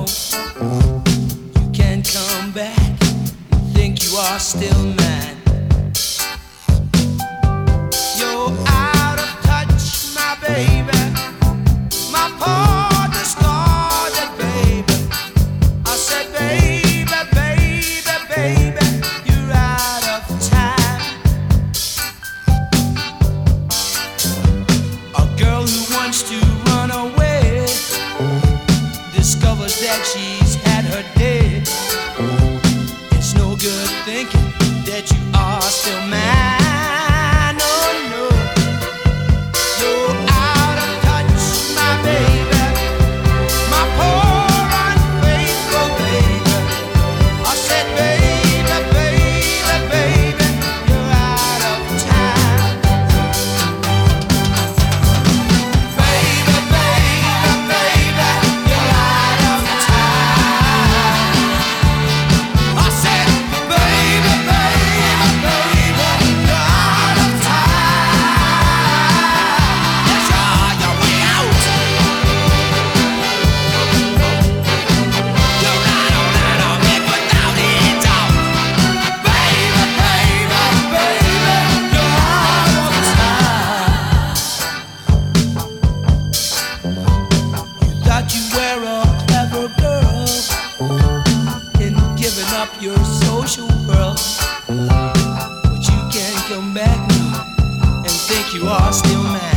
you can come back and think you are still mine. You're out of touch, my baby, my poor discarded baby. I said, baby, baby, baby, you're out of time. A girl who wants to run away discovers that she's had her day. It's no good thinking that you are still mine. Oh no, you're out of touch, my baby, my poor unfaithful baby. I said, baby, baby, baby, you're out of time. Baby, baby, baby, you're out of time. I said, baby, baby, baby, you're out of time. Yes, you're way out. You're right on out of it without any doubt. Baby, baby, baby, you're out of time. You thought you were a clever girl in giving up your social world, but you can't come back now and think you are still mad.